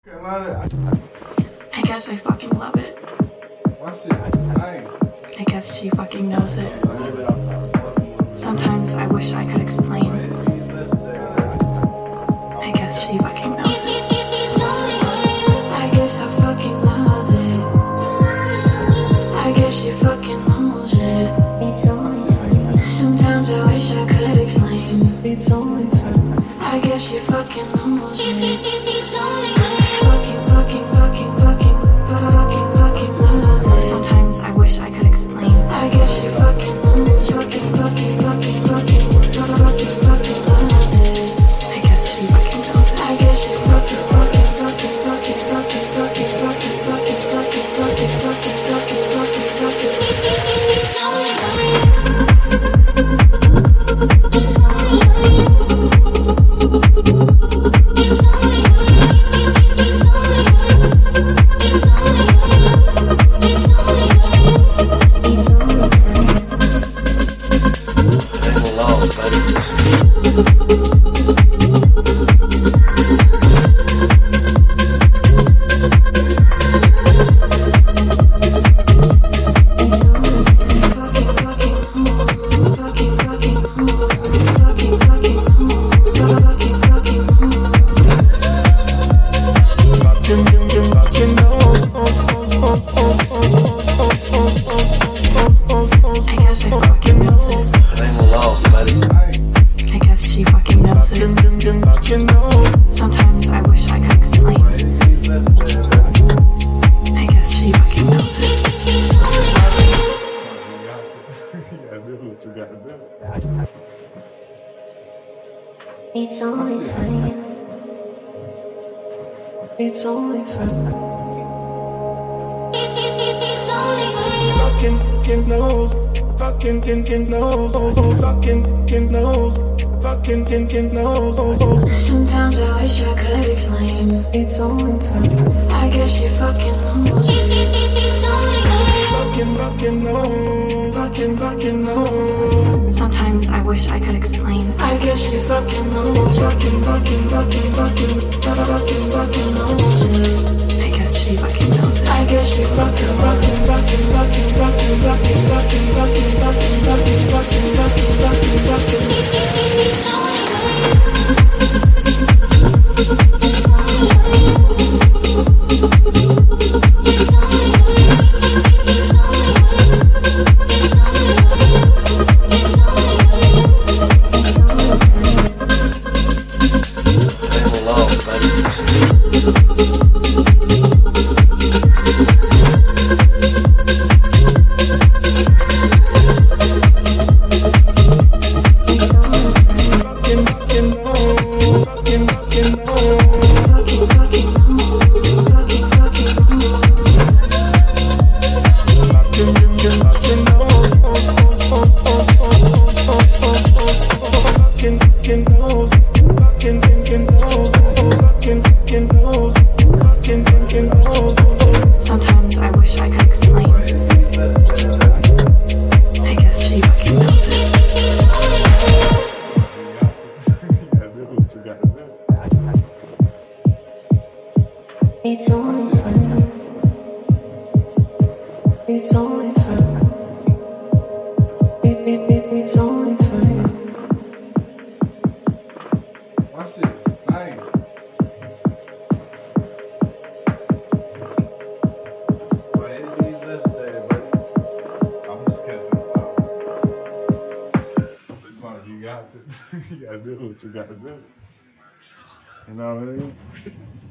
I guess I fucking love it. I guess she fucking knows it. Sometimes I wish I could explain. I guess she fucking knows it. I guess I fucking love it. I guess she fucking knows it. Sometimes I wish I could explain. I guess she fucking knows it. Fucking love it. Sometimes I wish I could explain. I guess she fucking knows. Fucking love it. I guess she fucking knows it. I guess she fucking Sometimes I wish I could explain. I guess she fucking knows it. It's only for you. It's only for you. It's only for you. Fucking knows. Fucking knows. Fucking knows. Fucking knows. Sometimes I wish I could explain. It's only for you. I guess she fucking knows it. It's only for you. Fucking knows. Sometimes I wish I could explain. I guess she fucking knows. Fucking knows it. I guess she fucking knows it. I guess she fucking Sometimes I wish I could explain. I guess she fucking knows it. It's only for you. It's only for you. It's only for you. Watch this. Nice. Well, it's necessary, but I'm just catching up. As long as you got to, you gotta do what you gotta do. You know what I mean?